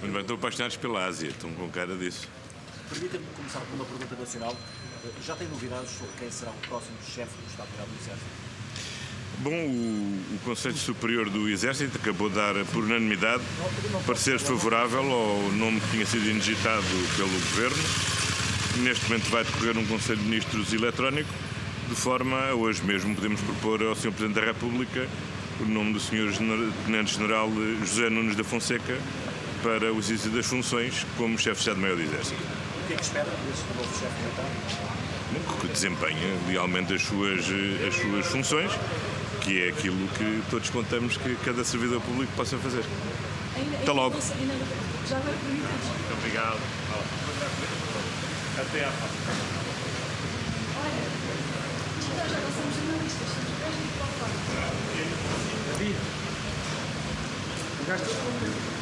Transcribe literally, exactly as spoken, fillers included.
Muito bem, estão apaixonados pela Ásia, estão com cara disso. Permita-me começar por uma pergunta nacional. Já tem novidades sobre quem será o próximo chefe do Estado-Maior do Exército? Bom, o, o Conselho Superior do Exército acabou de dar, por unanimidade, parecer favorável ao nome que tinha sido indigitado pelo Governo. Neste momento vai decorrer um Conselho de Ministros eletrónico, de forma a hoje mesmo podemos propor ao senhor Presidente da República o nome do senhor Tenente-General José Nunes da Fonseca para o exercício das funções como chefe de Estado-Maior do Exército. O que é que espera desse novo chefe militar? Que desempenha lealmente as suas, as suas funções, que é aquilo que todos contamos que cada servidor público possa fazer. Até logo. Já agora permite. Muito obrigado. Até à próxima. Olha, nós já não somos jornalistas, somos gajos de microfone. David, o gajo